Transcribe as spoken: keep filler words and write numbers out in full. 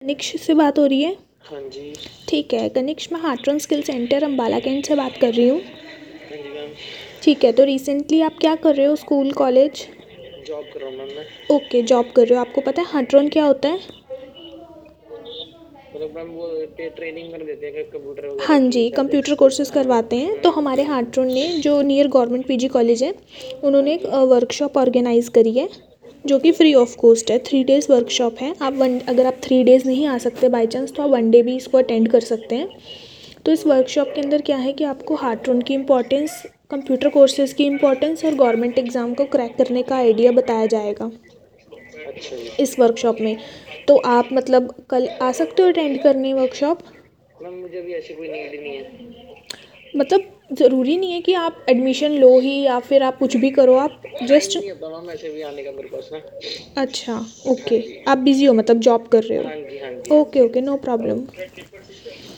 कनिक्ष से बात हो रही है? हाँ जी। ठीक है कनिक्ष, मैं Hartron skill centre Ambala cantt से बात कर रही हूँ। हाँ जी मैम। ठीक है, तो रिसेंटली आप क्या कर रहे हो, स्कूल कॉलेज? जॉब कर रहा हूँ मैम मैं। ओके, जॉब कर रहे हो। आपको पता है हार्ट्रन क्या होता है? मतलब मैम वो पे ट्रेनिंग कर देते हैं कंप्यूटर वगैरह हाँ की जी, शायद। कंप्यूटर कोर्सेज करवाते हैं। तो हमारे हार्ट्रन ने, जो नियर गवर्नमेंट पीजी कॉलेज है, उन्होंने एक वर्कशॉप ऑर्गेनाइज़ करी है जो कि फ्री ऑफ कॉस्ट है। थ्री डेज़ वर्कशॉप है। आप वन अगर आप थ्री डेज़ नहीं आ सकते बाई चांस, तो आप वन डे भी इसको अटेंड कर सकते हैं। तो इस वर्कशॉप के अंदर क्या है कि आपको हार्ट्रन की इम्पोर्टेंस, कंप्यूटर कोर्सेज़ की इम्पोर्टेंस और गवर्नमेंट एग्ज़ाम को क्रैक करने का आइडिया बताया जाएगा अच्छा जी। इस वर्कशॉप में। तो आप मतलब कल आ सकते हो अटेंड करने वर्कशॉप? मैम मुझे अभी ऐसी कोई नीड नहीं है। मतलब ज़रूरी नहीं है कि आप एडमिशन लो ही या फिर आप कुछ भी करो, आप टाइम जस्ट। नहीं होता मैम ऐसे भी आने का मेरे पास ना। अच्छा, हाँ ओके। जी। आप बिज़ी हो, मतलब जॉब कर रहे हाँ जी हाँ जी हो? हाँ ओके जी। Okay, no problem. ओके।